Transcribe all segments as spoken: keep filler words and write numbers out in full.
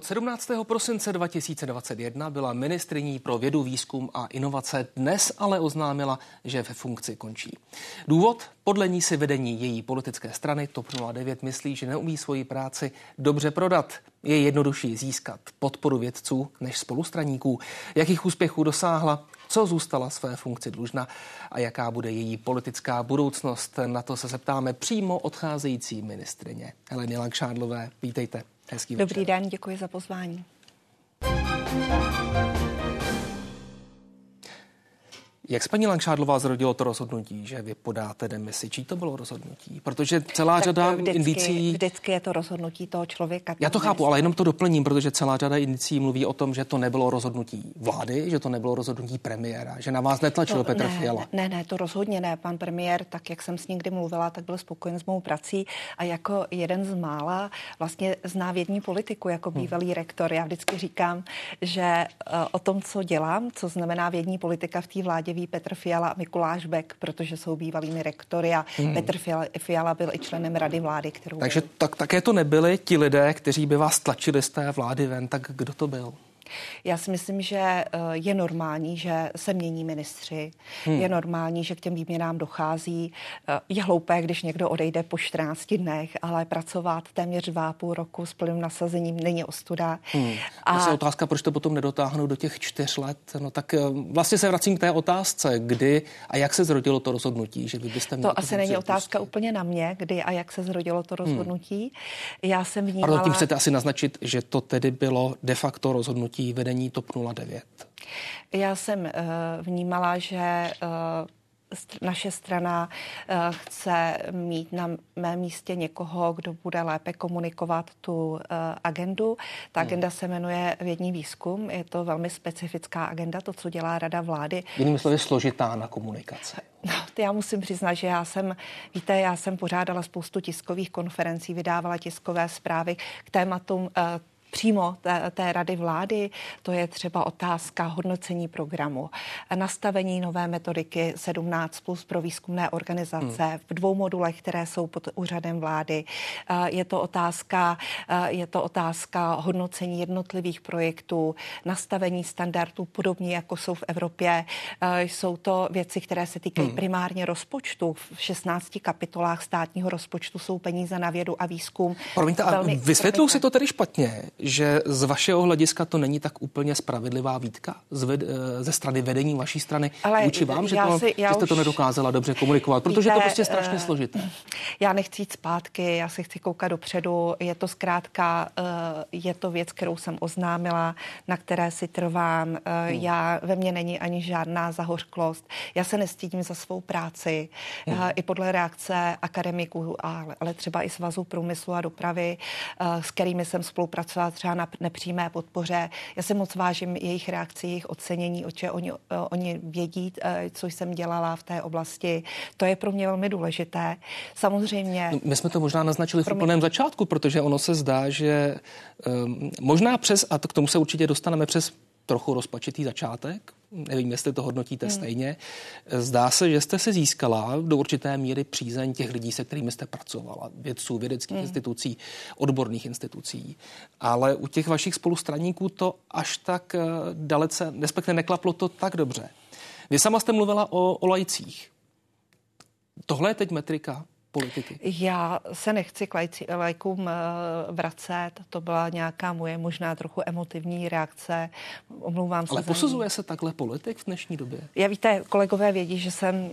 Od sedmnáctého prosince dva tisíce dvacet jedna byla ministryní pro vědu, výzkum a inovace, dnes ale oznámila, že ve funkci končí. Důvod? Podle ní si vedení její politické strany TOP nula devět myslí, že neumí svoji práci dobře prodat. Je jednodušší získat podporu vědců než spolustraníků. Jakých úspěchů dosáhla, co zůstala své funkci dlužna a jaká bude její politická budoucnost? Na to se zeptáme přímo odcházející ministryně Heleny Langšádlové. Vítejte. Hezký večer. Dobrý den, děkuji za pozvání. Jak se paní Langšádlová zrodilo to rozhodnutí, že vy podáte demisi? Čí to bylo rozhodnutí? Protože celá tak řada vždycky, indicí... Vždycky je to rozhodnutí toho člověka. Já to chápu, ale jenom to doplním, protože celá řada indicí mluví o tom, že to nebylo rozhodnutí vlády, že to nebylo rozhodnutí premiéra, že na vás netlačil to, Petr ne, Fiala. Ne, ne, to rozhodně ne. Pan premiér, tak jak jsem s ním kdy mluvila, tak byl spokojen s mou prací a jako jeden z mála vlastně zná vědní politiku, jako bývalý hmm. rektor. Já vždycky říkám, že uh, o tom, co dělám, co znamená vědní politika v té vládě, ví Petr Fiala a Mikuláš Bek, protože jsou bývalými rektory a hmm. Petr Fiala, Fiala byl i členem rady vlády, kterou... Takže tak, také to nebyli ti lidé, kteří by vás tlačili z té vlády ven, tak kdo to byl? Já si myslím, že je normální, že se mění ministři. Hmm. Je normální, že k těm výměnám dochází. Je hloupé, když někdo odejde po čtrnácti dnech, ale pracovat téměř dva a půl roku s plným nasazením není ostuda. Hmm. A je otázka, proč to potom nedotáhnou do těch čtyř let. No tak vlastně se vracím k té otázce, kdy a jak se zrodilo to rozhodnutí, že vy byste měli... To asi není otázka úplně na mě, kdy a jak se zrodilo to rozhodnutí. Hmm. Já jsem vnímala... Pardon, tím chcete asi naznačit, že to tedy bylo de facto rozhodnutí vedení TOP nula devět. Já jsem uh, vnímala, že uh, naše strana uh, chce mít na mém místě někoho, kdo bude lépe komunikovat tu uh, agendu. Ta hmm. agenda se jmenuje vědní výzkum. Je to velmi specifická agenda, to, co dělá Rada vlády. Jinými slovy složitá na komunikaci. No, já musím přiznat, že já jsem, víte, já jsem pořádala spoustu tiskových konferencí, vydávala tiskové zprávy k tématům uh, přímo té, té rady vlády, to je třeba otázka hodnocení programu, nastavení nové metodiky sedmnáct plus pro výzkumné organizace hmm. v dvou modulech, které jsou pod úřadem vlády. Je to otázka, je to otázka hodnocení jednotlivých projektů, nastavení standardů podobně, jako jsou v Evropě. Jsou to věci, které se týkají hmm. primárně rozpočtu. V šestnácti kapitolách státního rozpočtu jsou peníze na vědu a výzkum. Promiňte, a vysvětluji si to tedy špatně, že z vašeho hlediska to není tak úplně spravedlivá výtka zved, ze strany vedení vaší strany ale vůči vám, že, to, si, že jste už, to nedokázala dobře komunikovat, protože víte, to prostě strašně uh, složité. Já nechci jít zpátky, já si chci koukat dopředu. Je to zkrátka, uh, je to věc, kterou jsem oznámila, na které si trvám. Uh, hmm. Já, ve mně není ani žádná zahořklost. Já se nestydím za svou práci. Hmm. Uh, I podle reakce akademiků, ale, ale třeba i Svazu průmyslu a dopravy, uh, s kterými jsem spolupracovala třeba na nepřímé podpoře. Já si moc vážím jejich reakci, jejich ocenění, o če oni, oni vědí, co jsem dělala v té oblasti. To je pro mě velmi důležité. Samozřejmě... No, my jsme to možná naznačili v úplném začátku, protože ono se zdá, že um, možná přes, a to k tomu se určitě dostaneme, přes trochu rozpačitý začátek, nevím, jestli to hodnotíte hmm. stejně. Zdá se, že jste se získala do určité míry přízeň těch lidí, se kterými jste pracovala, vědců, vědeckých hmm. institucí, odborných institucí. Ale u těch vašich spolustraníků to až tak dalece, respektive neklaplo to tak dobře. Vy sama jste mluvila o, o laicích. Tohle je teď metrika politiky. Já se nechci k lajci, lajkům vracet, to byla nějaká moje možná trochu emotivní reakce, omlouvám se. Ale posuzuje se takhle politik v dnešní době? Já víte, kolegové vědí, že jsem,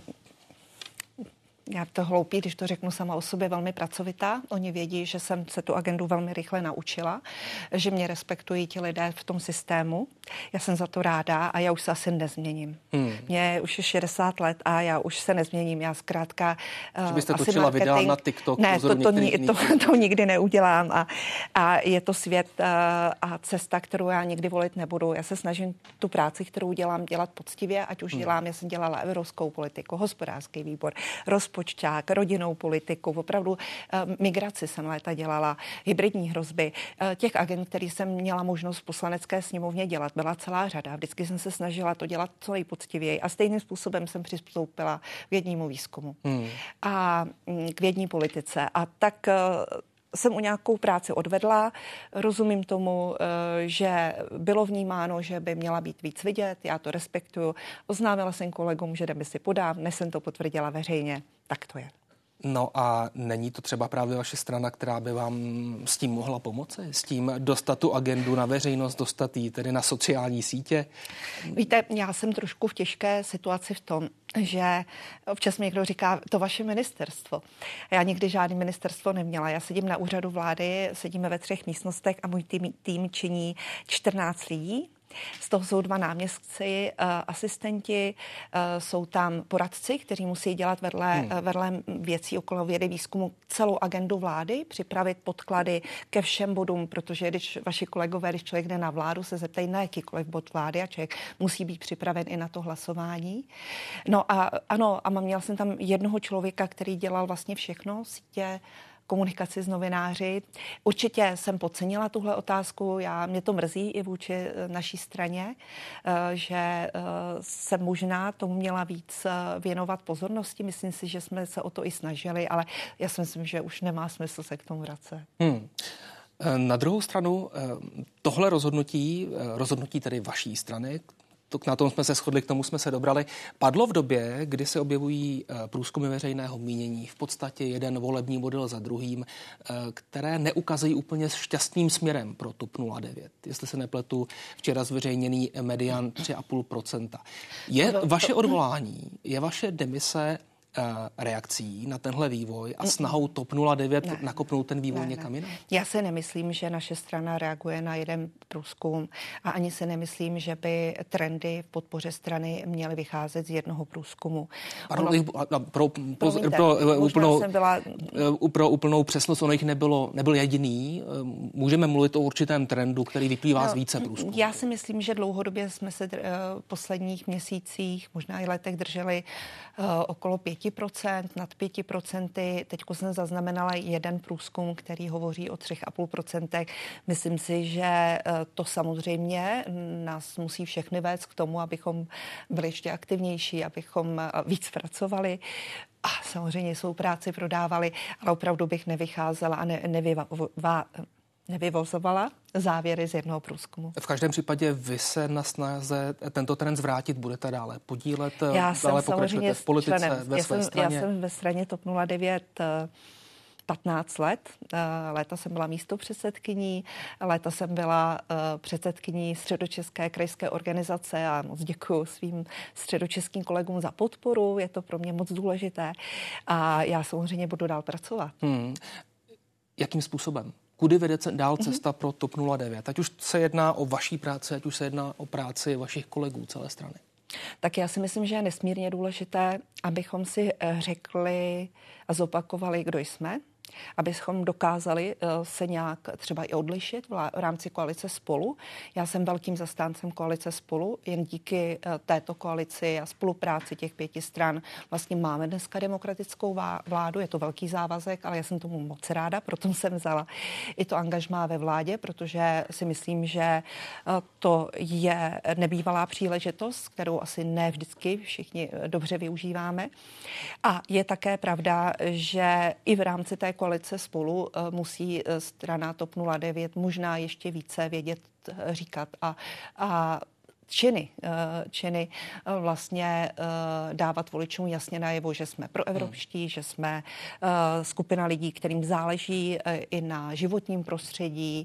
já to hloupý, když to řeknu sama o sobě, velmi pracovitá. Oni vědí, že jsem se tu agendu velmi rychle naučila, že mě respektují ti lidé v tom systému. Já jsem za to ráda a já už se asi nezměním. Hmm. Mně už je šedesát let a já už se nezměním. Já zkrátka... Že byste točila marketing... videa na TikTok? Ne, to, to, to, to nikdy neudělám. A, a je to svět uh, a cesta, kterou já nikdy volit nebudu. Já se snažím tu práci, kterou dělám, dělat poctivě, ať už hmm. dělám, já jsem dělala evropskou politiku, hospodářský výbor, rozpočťák, rodinnou politiku, opravdu uh, migraci jsem léta dělala, hybridní hrozby. Uh, těch agent, který jsem měla možnost v poslanecké sněmovně dělat, byla celá řada. Vždycky jsem se snažila to dělat co nejpoctivěji a stejným způsobem jsem přistoupila k vědnímu výzkumu hmm. a k vědní politice. A tak jsem u nějakou práci odvedla, rozumím tomu, že bylo vnímáno, že by měla být víc vidět, já to respektuju. Oznámila jsem kolegům, že demisi podám, než jsem to potvrdila veřejně, tak to je. No a není to třeba právě vaše strana, která by vám s tím mohla pomoci? S tím dostat tu agendu na veřejnost, dostat ji tedy na sociální sítě? Víte, já jsem trošku v těžké situaci v tom, že občas mi někdo říká, to vaše ministerstvo. Já nikdy žádný ministerstvo neměla. Já sedím na úřadu vlády, sedíme ve třech místnostech a můj tým, tým činí čtrnáct lidí. Z toho jsou dva náměstci, uh, asistenti, uh, jsou tam poradci, kteří musí dělat vedle, hmm. uh, vedle věcí okolo vědy výzkumu celou agendu vlády, připravit podklady ke všem bodům, protože když vaši kolegové, když člověk jde na vládu, se zeptají na jakýkoliv bod vlády a člověk musí být připraven i na to hlasování. No a ano, a měla jsem tam jednoho člověka, který dělal vlastně všechno, sítě, komunikaci s novináři. Určitě jsem podcenila tuhle otázku, já, mě to mrzí i vůči naší straně, že jsem možná tomu měla víc věnovat pozornosti. Myslím si, že jsme se o to i snažili, ale já si myslím, že už nemá smysl se k tomu vracet. Hmm. Na druhou stranu, tohle rozhodnutí, rozhodnutí tedy vaší strany, na tom jsme se shodli, k tomu jsme se dobrali, padlo v době, kdy se objevují průzkumy veřejného mínění, v podstatě jeden volební model za druhým, které neukazují úplně šťastným směrem pro TOP nula devět. Jestli se nepletu, včera zveřejněný median tři a půl procenta. Je vaše odvolání, je vaše demise reakcí na tenhle vývoj a snahou TOP nula devět ne, nakopnout ten vývoj ne, někam jinam? Já se nemyslím, že naše strana reaguje na jeden průzkum a ani se nemyslím, že by trendy v podpoře strany měly vycházet z jednoho průzkumu. Pardon, ono, pro, pro, promiňte, pro, úplnou, byla... pro úplnou přesnost, ono jich nebylo, nebyl jediný. Můžeme mluvit o určitém trendu, který vyplývá no, z více průzkumů. Já si myslím, že dlouhodobě jsme se v posledních měsících, možná i letech drželi uh, okolo pět procent, nad pěti procenty. Teďko jsem zaznamenala jeden průzkum, který hovoří o třech a půl procentech. Myslím si, že to samozřejmě nás musí všechny vést k tomu, abychom byli ještě aktivnější, abychom víc pracovali. A samozřejmě svou práci prodávali, ale opravdu bych nevycházela a ne, nevyva, va, nevyvozovala závěry z jednoho průzkumu. V každém případě vy se na snaze tento trend zvrátit budete dále podílet, já dále pokračujete v politice členem, ve já své jsem, straně? Já jsem ve straně TOP nula devět patnáct let. Léta jsem byla místopředsedkyní, léta jsem byla předsedkyní Středočeské krajské organizace a moc děkuji svým středočeským kolegům za podporu. Je to pro mě moc důležité a já samozřejmě budu dál pracovat. Hmm. Jakým způsobem? Kudy vede dál cesta mm-hmm. pro TOP nula devět? Ať už se jedná o vaší práci, ať už se jedná o práci vašich kolegů celé strany. Tak já si myslím, že je nesmírně důležité, abychom si řekli a zopakovali, kdo jsme, abychom dokázali se nějak třeba i odlišit v rámci koalice Spolu. Já jsem velkým zastáncem koalice Spolu. Jen díky této koalici a spolupráci těch pěti stran vlastně máme dneska demokratickou vládu. Je to velký závazek, ale já jsem tomu moc ráda, proto jsem vzala i to angažmá ve vládě, protože si myslím, že to je nebývalá příležitost, kterou asi ne vždycky všichni dobře využíváme. A je také pravda, že i v rámci té koalice Spolu musí strana TOP nula devět možná ještě více vědět, říkat a, a činy, činy vlastně dávat voličům jasně najevo, že jsme proevropští, hmm. že jsme skupina lidí, kterým záleží i na životním prostředí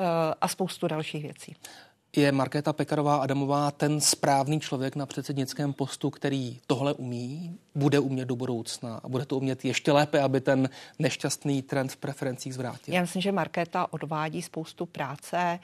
a spoustu dalších věcí. Je Markéta Pekarová Adamová ten správný člověk na předsednickém postu, který tohle umí, bude umět do budoucna a bude to umět ještě lépe, aby ten nešťastný trend v preferencích zvrátil? Já myslím, že Markéta odvádí spoustu práce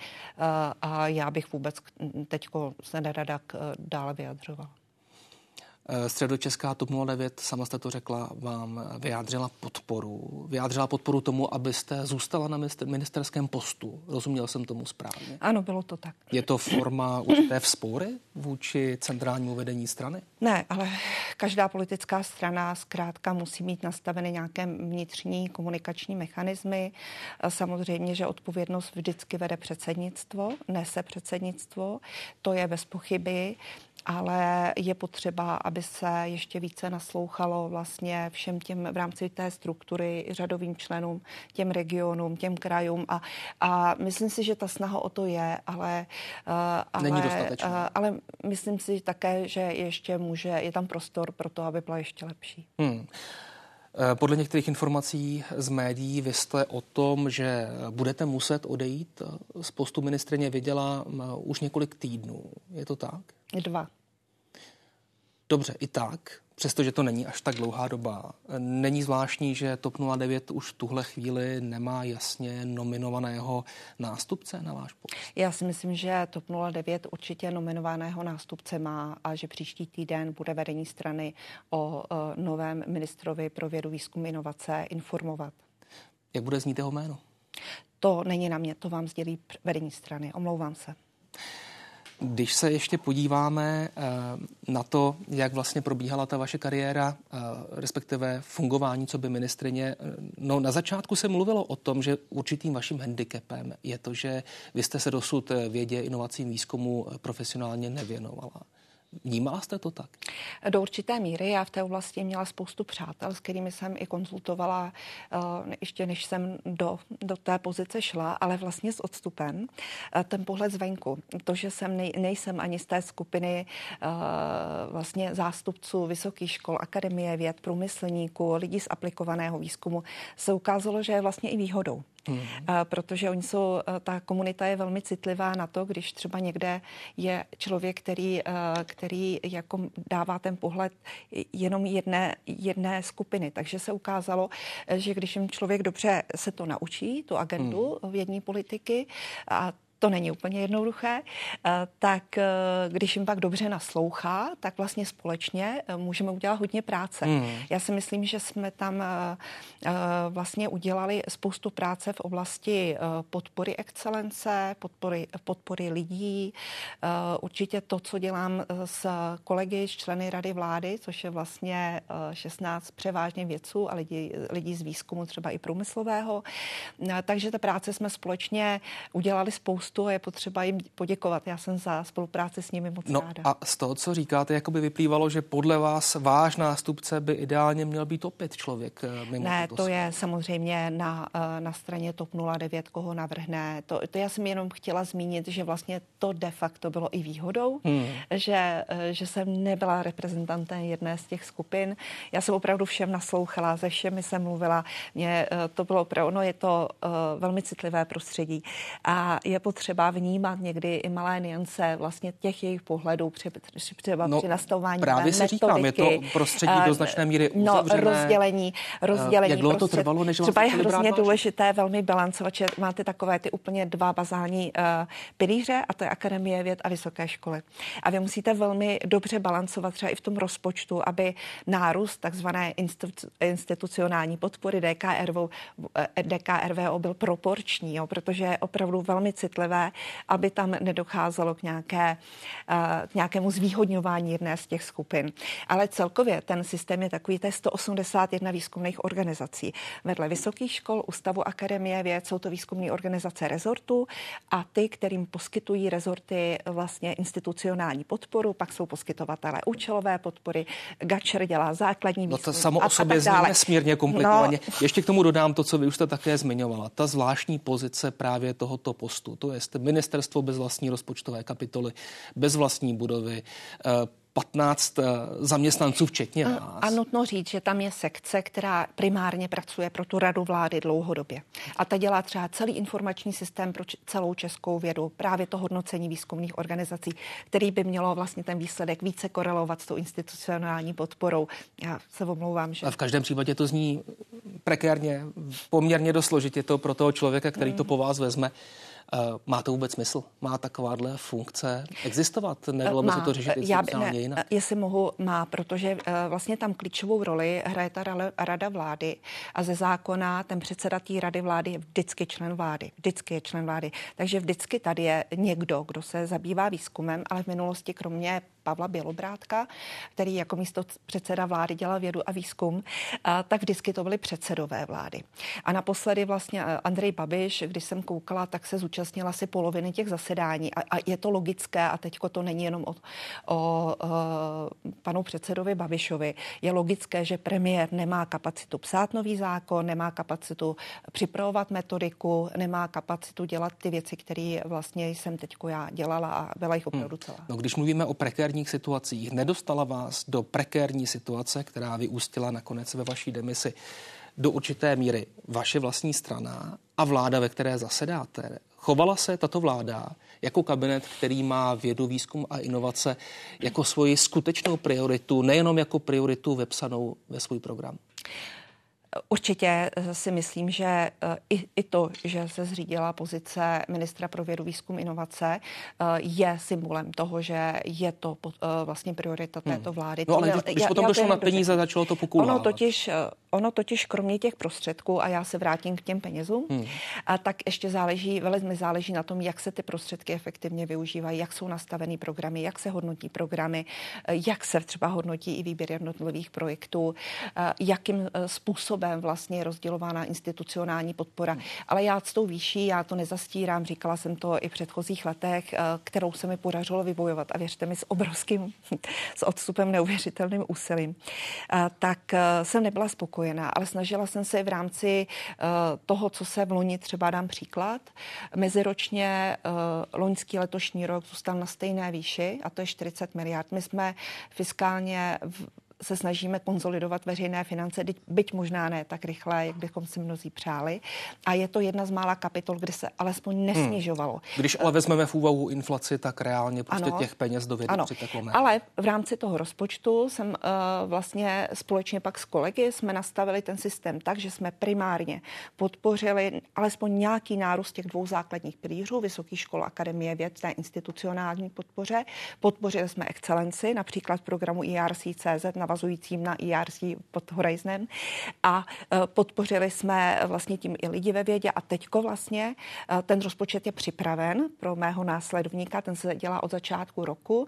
a já bych vůbec teďko se nerada dále vyjadřovala. Středočeská TOP nula devět, sama jste to řekla, vám vyjádřila podporu. Vyjádřila podporu tomu, abyste zůstala na ministerském postu. Rozuměl jsem tomu správně? Ano, bylo to tak. Je to forma určité vzpoury vůči centrálnímu vedení strany? Ne, ale každá politická strana zkrátka musí mít nastaveny nějaké vnitřní komunikační mechanismy. Samozřejmě, že odpovědnost vždycky vede předsednictvo, nese předsednictvo, to je bez pochyby, ale je potřeba, aby aby se ještě více naslouchalo vlastně všem těm v rámci té struktury řadovým členům, těm regionům, těm krajům a, a myslím si, že ta snaha o to je, ale, ale, Není dostatečná. ale myslím si také, že ještě může, je tam prostor pro to, aby byla ještě lepší. Hmm. Podle některých informací z médií vy jste o tom, že budete muset odejít z postu ministryně, věděla už několik týdnů. Je to tak? Dva. Dobře, i tak, přestože to není až tak dlouhá doba. Není zvláštní, že TOP nula devět už v tuhle chvíli nemá jasně nominovaného nástupce na váš post? Já si myslím, že TOP nula devět určitě nominovaného nástupce má a že příští týden bude vedení strany o, o novém ministrovi pro vědu, výzkum, inovace informovat. Jak bude znít jeho jméno? To není na mě, to vám sdělí vedení strany. Omlouvám se. Když se ještě podíváme na to, jak vlastně probíhala ta vaše kariéra, respektive fungování co by ministryně, no na začátku se mluvilo o tom, že určitým vaším handicapem je to, že vy jste se dosud vědě, inovacím, výzkumu profesionálně nevěnovala. Vnímala jste to tak? Do určité míry. Já v té oblasti měla spoustu přátel, s kterými jsem i konzultovala uh, ještě než jsem do, do té pozice šla, ale vlastně s odstupem. Uh, ten pohled zvenku. To, že jsem nej, nejsem ani z té skupiny uh, vlastně zástupců vysokých škol, akademie věd, průmyslníků, lidí z aplikovaného výzkumu, se ukázalo, že je vlastně i výhodou. Hmm. Protože oni jsou, ta komunita je velmi citlivá na to, když třeba někde je člověk, který, který jako dává ten pohled jenom jedné, jedné skupiny. Takže se ukázalo, že když jim člověk dobře se to naučí, tu agendu hmm. vědní politiky, a to není úplně jednoduché, tak když jim pak dobře naslouchá, tak vlastně společně můžeme udělat hodně práce. Hmm. Já si myslím, že jsme tam vlastně udělali spoustu práce v oblasti podpory excelence, podpory, podpory lidí. Určitě to, co dělám s kolegy, s členy Rady vlády, což je vlastně šestnáct převážně vědců a lidí, lidí z výzkumu, třeba i průmyslového. Takže ta práce jsme společně udělali spoustu a je potřeba jim poděkovat. Já jsem za spolupráci s nimi moc no ráda. A z toho, co říkáte, jako by vyplývalo, že podle vás váš nástupce by ideálně měl být opět člověk mimo Ne, to to je samozřejmě na, na straně TOP nula devět, koho navrhne. To, to já jsem jenom chtěla zmínit, že vlastně to de facto bylo i výhodou, hmm. že, že jsem nebyla reprezentantem jedné z těch skupin. Já jsem opravdu všem naslouchala, se všemi jsem mluvila. Mně to bylo opravdu, no je to uh, velmi citlivé prostředí a je potřeba vnímat někdy i malé niance vlastně těch jejich pohledů při, třeba no, při nastavování právě se metodiky. Říkám, je to prostředí do značné míry uzavřené. No, rozdělení, rozdělení. Jak dlouho to prostě, trvalo, než třeba je hrozně důležité velmi balancovat, že máte takové ty úplně dva bazální uh, pilíře, a to je Akademie věd a vysoké školy. A vy musíte velmi dobře balancovat třeba i v tom rozpočtu, aby nárůst takzvané institu- institucionální podpory D K R V, D K R V O byl proporční, jo, protože je opravdu velmi citlivé, aby tam nedocházelo k, nějaké, k nějakému zvýhodňování jedné z těch skupin. Ale celkově ten systém je takový, to je sto osmdesát jedna výzkumných organizací. Vedle vysokých škol, ústavu Akademie věd, jsou to výzkumné organizace rezortu a ty, kterým poskytují rezorty vlastně institucionální podporu, pak jsou poskytovatelé účelové podpory, Gačer dělá základní výzkum. No to samo o sobě zní nesmírně komplikovaně. No. Ještě k tomu dodám to, co vy už jste také zmiňovala. Ta zvláštní pozice právě tohoto postu, to je ministerstvo bez vlastní rozpočtové kapitoly, bez vlastní budovy, patnáct zaměstnanců včetně vás. A nutno říct, že tam je sekce, která primárně pracuje pro tu radu vlády dlouhodobě. A ta dělá třeba celý informační systém pro celou českou vědu, právě to hodnocení výzkumných organizací, který by mělo vlastně ten výsledek více korelovat s tou institucionální podporou. Já se omlouvám, že... A v každém případě to zní prekérně, poměrně dost složitě to pro toho člověka, který mm. to po vás vezme. Má to vůbec smysl? Má takováhle funkce existovat? Nedalo by se to řešit institucionálně jinak? Jestli mohu, má, protože vlastně tam klíčovou roli hraje ta rada vlády a ze zákona ten předseda té rady vlády je vždycky člen vlády. Vždycky je člen vlády. Takže vždycky tady je někdo, kdo se zabývá výzkumem, ale v minulosti kromě Pavla Bělobrádka, který jako místo předseda vlády dělal vědu a výzkum, tak vždycky to byly předsedové vlády. A naposledy vlastně Andrej Babiš, když jsem koukala, tak se zúčastnila asi poloviny těch zasedání a, a je to logické a teďko to není jenom o, o, o panu předsedovi Babišovi. Je logické, že premiér nemá kapacitu psát nový zákon, nemá kapacitu připravovat metodiku, nemá kapacitu dělat ty věci, které vlastně jsem teďko já dělala a byla jich opravdu celá. Hmm. No, když mluvíme o prekérních situacích, nedostala vás do prekérní situace, která vyústila nakonec ve vaší demisi, do určité míry vaše vlastní strana a vláda, ve které zasedáte? Chovala se tato vláda jako kabinet, který má vědu, výzkum a inovace jako svoji skutečnou prioritu, nejenom jako prioritu vepsanou ve svůj program? Určitě si myslím, že i, i to, že se zřídila pozice ministra pro vědu, výzkum, inovace, je symbolem toho, že je to vlastně priorita této vlády. No ale když, když já, potom já došlo na peníze, začalo to pokulávat. Ono totiž, ono totiž kromě těch prostředků, a já se vrátím k těm penězům, hmm. a tak ještě záleží, velmi záleží na tom, jak se ty prostředky efektivně využívají, jak jsou nastaveny programy, jak se hodnotí programy, jak se třeba hodnotí i výběr jednotlivých projektů, jakým způsobem vlastně je rozdělována institucionální podpora. Hmm. Ale já s tou výší, já to nezastírám, říkala jsem to i v předchozích letech, kterou se mi podařilo vybojovat a věřte mi s obrovským, s odstupem neuvěřitelným úsilím, tak jsem nebyla spokojená, ale snažila jsem se v rámci toho, co se v loni třeba dám příklad, meziročně loňský letošní rok zůstal na stejné výši a to je čtyřicet miliard. My jsme fiskálně v se snažíme konsolidovat veřejné finance, byť možná ne tak rychle, jak bychom si mnozí přáli. A je to jedna z mála kapitol, kde se alespoň nesnižovalo. Hmm. Když ale vezmeme v úvahu inflaci, tak reálně prostě ano, těch peněz do vědy přiteklo méně. Ale v rámci toho rozpočtu jsem uh, vlastně společně pak s kolegy jsme nastavili ten systém tak, že jsme primárně podpořili alespoň nějaký nárůst těch dvou základních pilířů, Vysokých škol, Akademie věd, té institucionální podpoře. Podpořili jsme excelenci, například v programu I R C tečka C Z, navazujícím na I R C pod Horizonem a podpořili jsme vlastně tím i lidi ve vědě a teďko vlastně ten rozpočet je připraven pro mého následovníka, ten se dělá od začátku roku.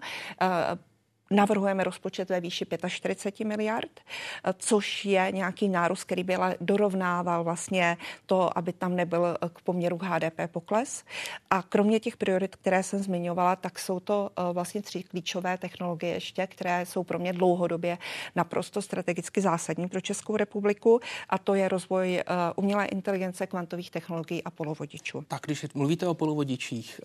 Navrhujeme rozpočet ve výši čtyřicet pět miliard, což je nějaký nárůst, který by dorovnával vlastně to, aby tam nebyl k poměru H D P pokles. A kromě těch priorit, které jsem zmiňovala, tak jsou to vlastně tři klíčové technologie ještě, které jsou pro mě dlouhodobě naprosto strategicky zásadní pro Českou republiku, a to je rozvoj umělé inteligence, kvantových technologií a polovodičů. Tak když mluvíte o polovodičích,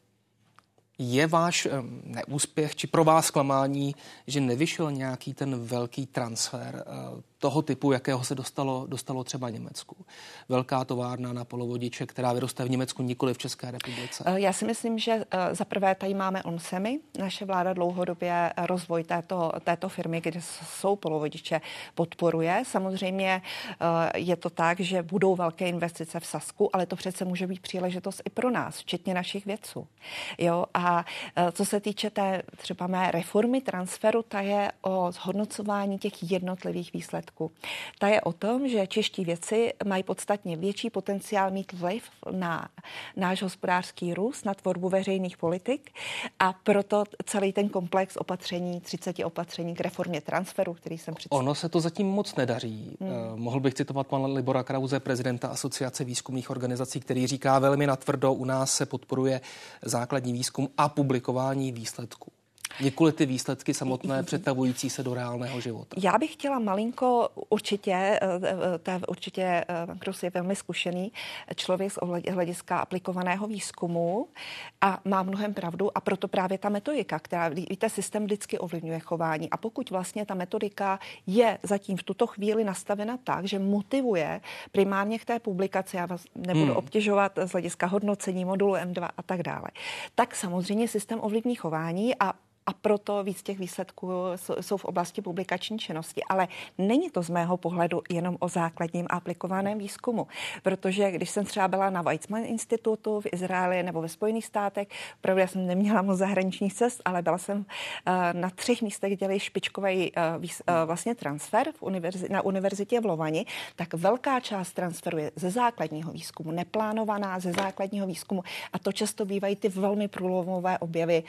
je váš neúspěch či pro vás zklamání, že nevyšel nějaký ten velký transfer toho typu, jakého se dostalo, dostalo třeba Německu? Velká továrna na polovodiče, která vyroste v Německu, nikoli v České republice. Já si myslím, že za prvé tady máme OnSemi. Naše vláda dlouhodobě rozvoj této, této firmy, kde jsou polovodiče, podporuje. Samozřejmě je to tak, že budou velké investice v Sasku, ale to přece může být příležitost i pro nás, včetně našich vědců. Jo, a co se týče té třeba mé reformy transferu, ta je o zhodnocování těch jednotlivých výsledků. Ta je o tom, že čeští vědci mají podstatně větší potenciál mít vliv na náš hospodářský růst, na tvorbu veřejných politik, a proto celý ten komplex opatření, třicet opatření k reformě transferu, který jsem představil. Ono se to zatím moc nedaří. Hmm. Uh, mohl bych citovat pana Libora Krause, prezidenta Asociace výzkumných organizací, který říká velmi natvrdo, u nás se podporuje základní výzkum a publikování výsledků. Nikoli ty výsledky samotné přetavující se do reálného života. Já bych chtěla malinko určitě, ta určitě Krus je velmi zkušený člověk z hlediska aplikovaného výzkumu a má mnohem pravdu, a proto právě ta metodika, která, víte, systém vždycky ovlivňuje chování, a pokud vlastně ta metodika je zatím v tuto chvíli nastavena tak, že motivuje primárně k té publikaci, já vás nebudu hmm. obtěžovat z hlediska hodnocení modulu M dva a tak dále, tak samozřejmě systém ovlivní chování a A proto víc těch výsledků jsou v oblasti publikační činnosti. Ale není to z mého pohledu jenom o základním a aplikovaném výzkumu. Protože když jsem třeba byla na Weizmann institutu v Izraeli nebo ve Spojených státech, pravda, já jsem neměla moc zahraničních cest, ale byla jsem na třech místech, kde dělali špičkový vlastně transfer v univerzi, na univerzitě v Lovani, tak velká část transferu je ze základního výzkumu, neplánovaná ze základního výzkumu. A to často bývají ty velmi průlomové objevy.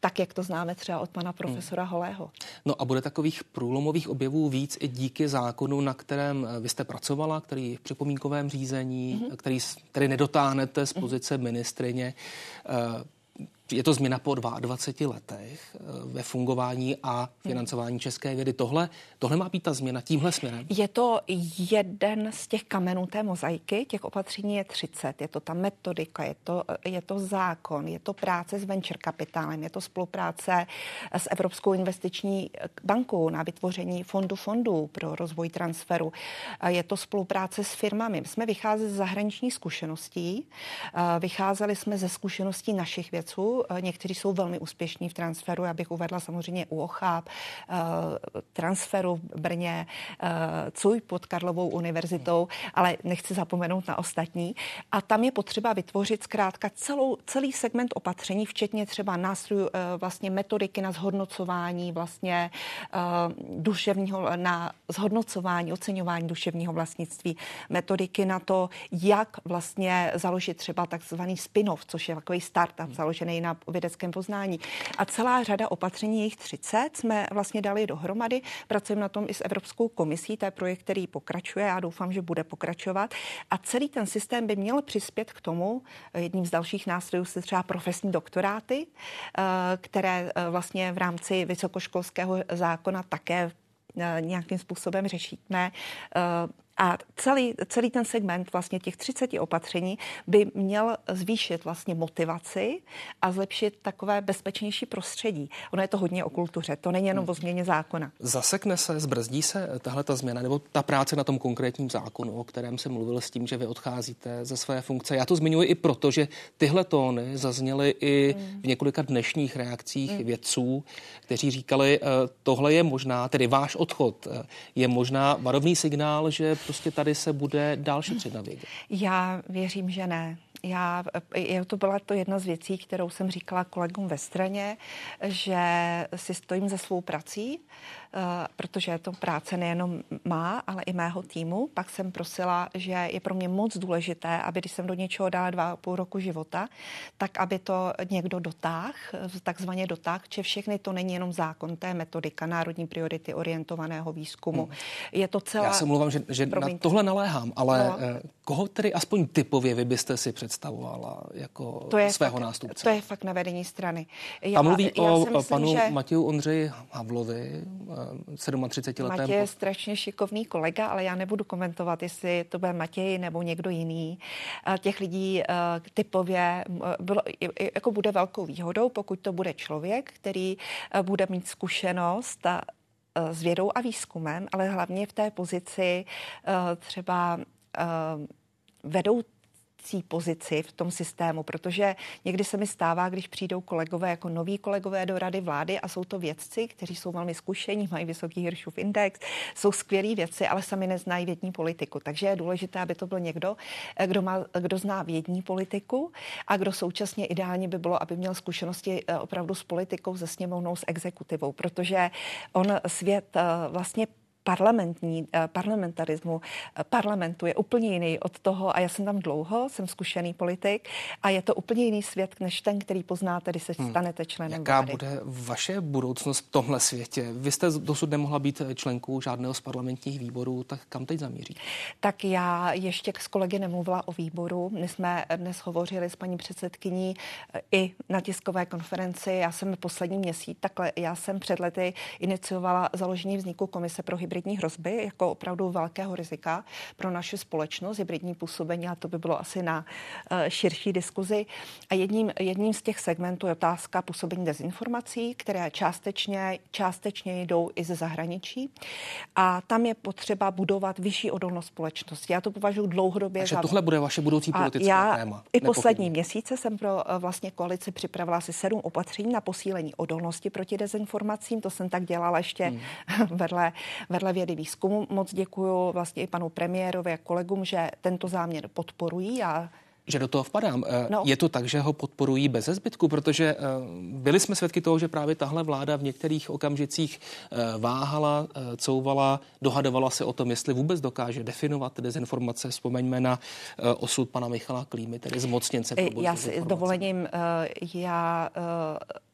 tak, jak to známe třeba od pana profesora hmm. Holého. No a bude takových průlomových objevů víc i díky zákonu, na kterém vy jste pracovala, který je v připomínkovém řízení, hmm. který, který nedotáhnete z pozice ministryně. Je to změna po dvaceti dvou letech ve fungování a financování české vědy. Tohle, tohle má být ta změna tímhle směrem? Je to jeden z těch kamenů té mozaiky. Těch opatření je třicet. Je to ta metodika, je to, je to zákon, je to práce s venture kapitálem, je to spolupráce s Evropskou investiční bankou na vytvoření fondu fondů pro rozvoj transferu. Je to spolupráce s firmami. My jsme vycházeli z zahraničních zkušeností. Vycházeli jsme ze zkušeností našich vědců. Někteří jsou velmi úspěšní v transferu. Já bych uvedla samozřejmě U O C H A P, transferu v Brně, C U I pod Karlovou univerzitou, ale nechci zapomenout na ostatní. A tam je potřeba vytvořit zkrátka celou, celý segment opatření, včetně třeba nástrojů vlastně metodiky na zhodnocování vlastně duševního, na zhodnocování, oceňování duševního vlastnictví, metodiky na to, jak vlastně založit třeba takzvaný spin-off, což je takový startup založený na vědeckém poznání. A celá řada opatření, jejich třicet, jsme vlastně dali dohromady. Pracujeme na tom i s Evropskou komisí, to je projekt, který pokračuje, já doufám, že bude pokračovat. A celý ten systém by měl přispět k tomu, jedním z dalších nástrojů se třeba profesní doktoráty, které vlastně v rámci vysokoškolského zákona také nějakým způsobem řešíme. A celý, celý ten segment vlastně těch třiceti opatření by měl zvýšit vlastně motivaci a zlepšit takové bezpečnější prostředí. Ono je to hodně o kultuře, to není jenom o změně zákona. Zasekne se, zbrzdí se tahle ta změna nebo ta práce na tom konkrétním zákonu, o kterém jsem mluvil s tím, že vy odcházíte ze své funkce. Já to zmiňuji i proto, že tyhle tóny zazněly i v několika dnešních reakcích mm. vědců, kteří říkali, tohle je možná, tedy váš odchod je možná varovný signál, že prostě tady se bude dál šetřit na vědě. Já věřím, že ne. Já, to byla to jedna z věcí, kterou jsem říkala kolegům ve straně, že si stojím za svou prací, protože to práce nejenom má, ale i mého týmu. Pak jsem prosila, že je pro mě moc důležité, aby když jsem do něčeho dala dva a půl roku života, tak aby to někdo dotáhl, takzvaně dotáhl, že všechny to není jenom zákon, to je metodika národní priority orientovaného výzkumu. Hmm. Je to celá... Já se mluvám, že, že na tohle naléhám, ale no. koho tedy aspoň typově vy byste si představovala jako svého fakt, nástupce? To je fakt na vedení strany. Já, A mluví o myslím, panu že... Matěju Ondřeji Havlovi, třicetisedmiletém. Matěj je strašně šikovný kolega, ale já nebudu komentovat, jestli to bude Matěj nebo někdo jiný. Těch lidí typově bylo, jako bude velkou výhodou, pokud to bude člověk, který bude mít zkušenost s vědou a výzkumem, ale hlavně v té pozici třeba vedou pozici v tom systému, protože někdy se mi stává, když přijdou kolegové jako noví kolegové do Rady vlády a jsou to vědci, kteří jsou velmi zkušení, mají vysoký Hirschův index, jsou skvělí vědci, ale sami neznají vědní politiku. Takže je důležité, aby to byl někdo, kdo, má, kdo zná vědní politiku a kdo současně ideálně by bylo, aby měl zkušenosti opravdu s politikou, se sněmovnou, s exekutivou, protože on svět vlastně parlamentní, parlamentarismu, parlamentu je úplně jiný od toho, a já jsem tam dlouho, jsem zkušený politik, a je to úplně jiný svět, než ten, který poznáte, když se stanete členem Jaká vlády. bude vaše budoucnost v tomhle světě? Vy jste dosud nemohla být členkou žádného z parlamentních výborů, tak kam teď zamíří? Tak já ještě s kolegy nemluvila o výboru. My jsme dnes hovořili s paní předsedkyní i na tiskové konferenci. Já jsem poslední měsíc, takhle já jsem před lety iniciovala založení vzniku komise pro hybridní hrozby jako opravdu velkého rizika pro naši společnost, hybridní působení, a to by bylo asi na uh, širší diskuzi. A jedním, jedním z těch segmentů je otázka působení dezinformací, které částečně, částečně jdou i ze zahraničí. A tam je potřeba budovat vyšší odolnost společnosti. Já to považuji dlouhodobě Takže za... tohle bude vaše budoucí politické já téma. I poslední měsíce jsem pro uh, vlastně koalici připravila asi sedm opatření na posílení odolnosti proti dezinformacím. To jsem tak dělala ještě hmm. vedle, vedle vědy výzkumu. Moc děkuju vlastně i panu premiérovi a kolegům, že tento záměr podporují a že do toho vpadám. No. Je to tak, že ho podporují bez zbytku, protože byli jsme svědky toho, že právě tahle vláda v některých okamžicích váhala, couvala, dohadovala se o tom, jestli vůbec dokáže definovat dezinformace. Vzpomeňme na osud pana Michala Klímy, tedy zmocněnce pro boj s Já si s dovolením, já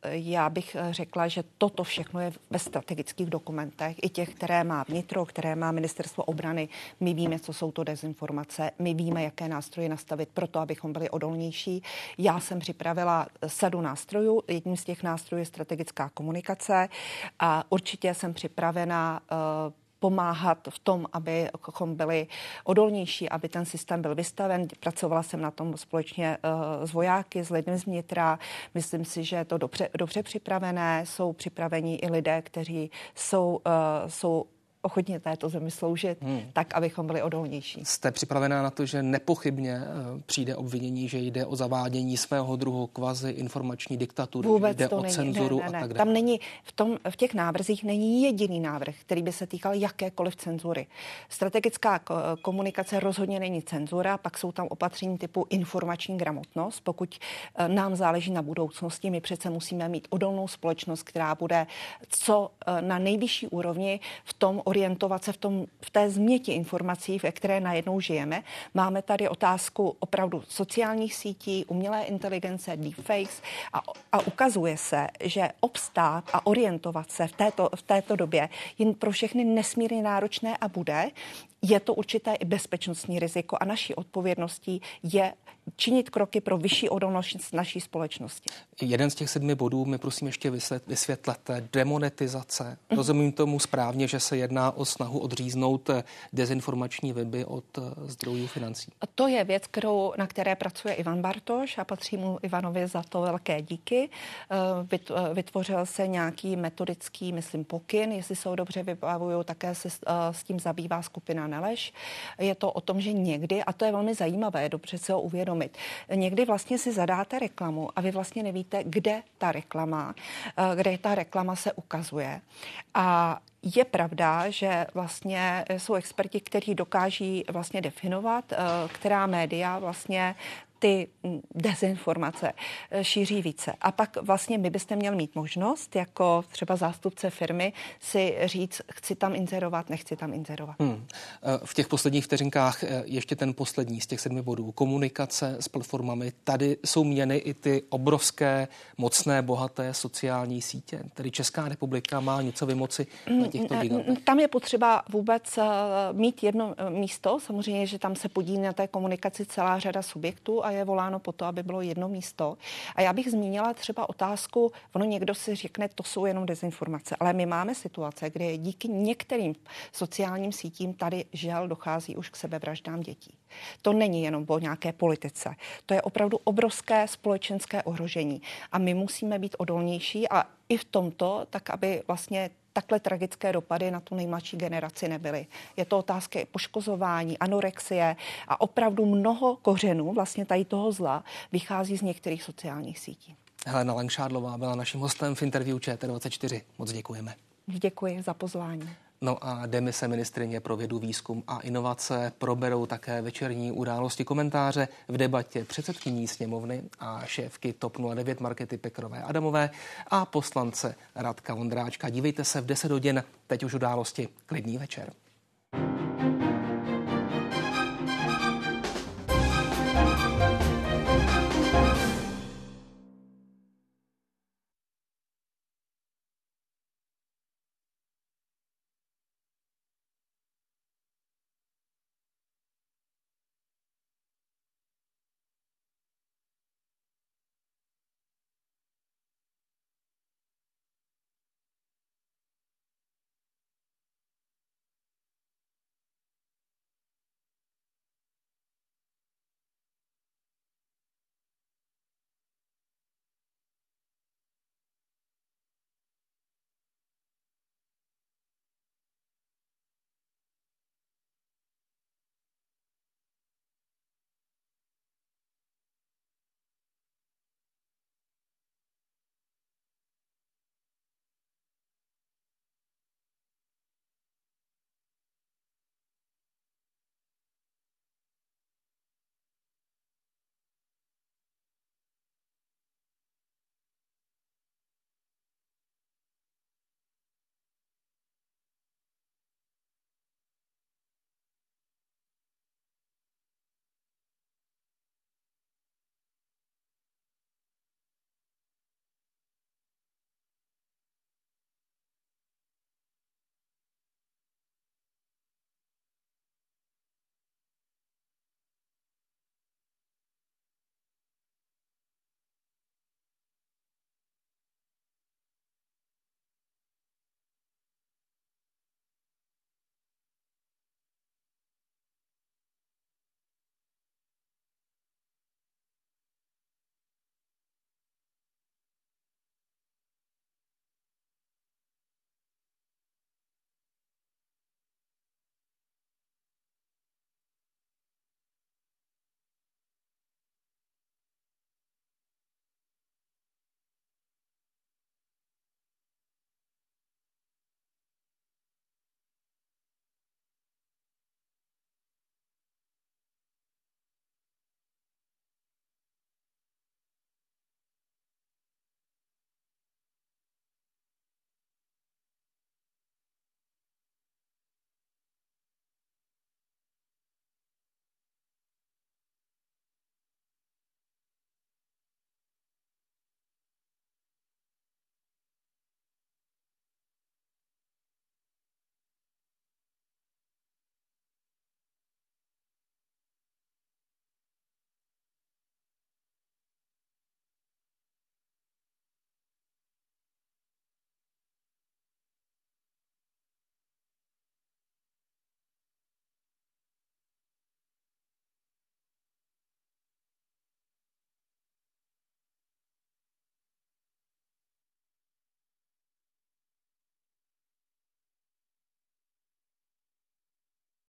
já bych řekla, že toto všechno je ve strategických dokumentech, i těch, které má vnitro, které má ministerstvo obrany. My víme, co jsou to dezinformace, my víme, jaké nástroje nastavit pro to, abychom byli odolnější. Já jsem připravila sadu nástrojů, jedním z těch nástrojů je strategická komunikace a určitě jsem připravena uh, pomáhat v tom, abychom byli odolnější, aby ten systém byl vystaven. Pracovala jsem na tom společně uh, s vojáky, s lidmi z vnitra. Myslím si, že je to dobře, dobře připravené. Jsou připraveni i lidé, kteří jsou, uh, jsou ochotně této zemi sloužit, hmm. tak, abychom byli odolnější. Jste připravená na to, že nepochybně přijde obvinění, že jde o zavádění svého druhu kvazi informační diktatury, Vůbec jde to o není. cenzuru ne, ne, ne. a tak dále? Tam není, v, tom, v těch návrzích není jediný návrh, který by se týkal jakékoliv cenzury. Strategická komunikace rozhodně není cenzura, pak jsou tam opatření typu informační gramotnost. Pokud nám záleží na budoucnosti, my přece musíme mít odolnou společnost, která bude co na nejvyšší úrovni v tom orientovat se v, tom, v té změti informací, ve které najednou žijeme. Máme tady otázku opravdu sociálních sítí, umělé inteligence, deepfakes a, a ukazuje se, že obstát a orientovat se v této, v této době jen pro všechny nesmírně náročné a bude. Je to určité i bezpečnostní riziko a naší odpovědností je činit kroky pro vyšší odolnost naší společnosti. Jeden z těch sedmi bodů mi prosím ještě vysvětlete. Demonetizace. Rozumím tomu správně, že se jedná o snahu odříznout dezinformační weby od zdrojů financí. To je věc, kterou, na které pracuje Ivan Bartoš a patří mu Ivanovi za to velké díky. Vytvořil se nějaký metodický, myslím, pokyn, jestli se ho dobře vybavuju, také se s tím zabývá skupina Neleš. Je to o tom, že někdy, a to je velmi zajímavé, je dobře se ho uvědomit, někdy vlastně si zadáte reklamu a vy vlastně nevíte, kde ta reklama, kde ta reklama se ukazuje. A je pravda, že vlastně jsou experti, kteří dokáží vlastně definovat, která média vlastně ty dezinformace šíří více. A pak vlastně my byste měli mít možnost, jako třeba zástupce firmy, si říct, chci tam inzerovat, nechci tam inzerovat. Hmm. V těch posledních vteřinkách ještě ten poslední z těch sedmi bodů. Komunikace s platformami. Tady jsou měny i ty obrovské, mocné, bohaté sociální sítě. Tedy Česká republika má něco vymoci na těchto gigantech. Tam je potřeba vůbec mít jedno místo. Samozřejmě, že tam se podílí na té komunikaci celá řada subjektů a je voláno po to, aby bylo jedno místo. A já bych zmínila třeba otázku, ono někdo si řekne, to jsou jenom dezinformace, ale my máme situace, kde díky některým sociálním sítím tady žel dochází už k sebevraždám dětí. To není jenom o nějaké politice. To je opravdu obrovské společenské ohrožení. A my musíme být odolnější a i v tomto, tak aby vlastně takhle tragické dopady na tu nejmladší generaci nebyly. Je to otázka poškozování, anorexie a opravdu mnoho kořenů vlastně tady toho zla vychází z některých sociálních sítí. Helena Langšádlová byla naším hostem v interview Č T dvacet čtyři. Moc děkujeme. Děkuji za pozvání. No a demise ministryně pro vědu, výzkum a inovace proberou také večerní události komentáře v debatě předsedkyní sněmovny a šéfky TOP nula devět Markéty Pekarové Adamové a poslance Radka Vondráčka. Dívejte se v deset hodin, teď už události. Klidný večer.